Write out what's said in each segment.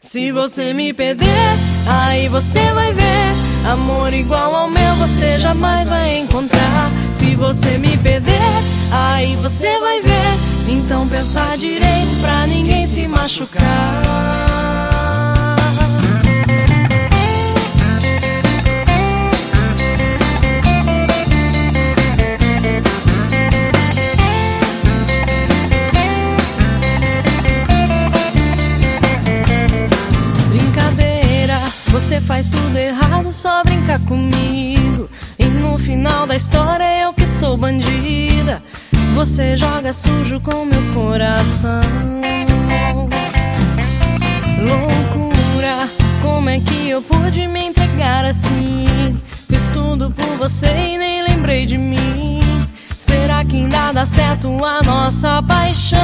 Se você me perder, aí você vai ver amor igual ao meu você jamais vai encontrar. Se você me perder, aí você vai ver. Então pensa direito pra ninguém se machucar. Você faz tudo errado, só brinca comigo. E no final da história eu que sou bandida. Você joga sujo com meu coração. Loucura, como é que eu pude me entregar assim? Fiz tudo por você e nem lembrei de mim. Será que ainda dá certo a nossa paixão?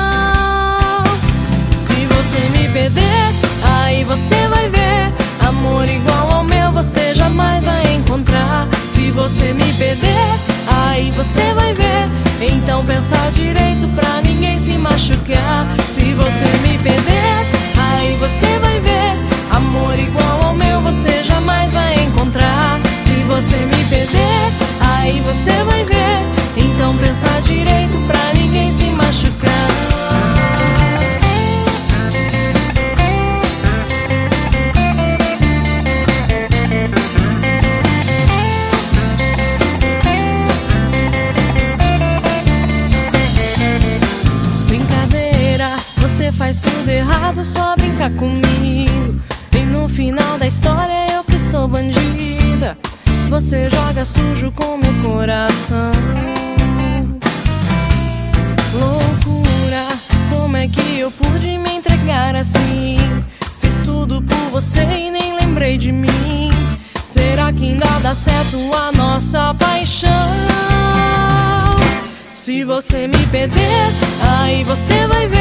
Se você me perder, aí você vai ver amor igual ao meu você jamais vai encontrar. Se você me perder, aí você vai ver. Então pensa direito pra ninguém se machucar. Se você me perder, aí você vai ver amor igual ao meu você jamais vai encontrar. Se você me perder, aí você vai ver. Então pensa direito pra ninguém se machucar. Faz tudo errado, só brinca comigo. E no final da história eu que sou bandida. Você joga sujo com meu coração. Loucura, como é que eu pude me entregar assim? Fiz tudo por você e nem lembrei de mim. Será que ainda dá certo a nossa paixão? Se você me perder, aí você vai ver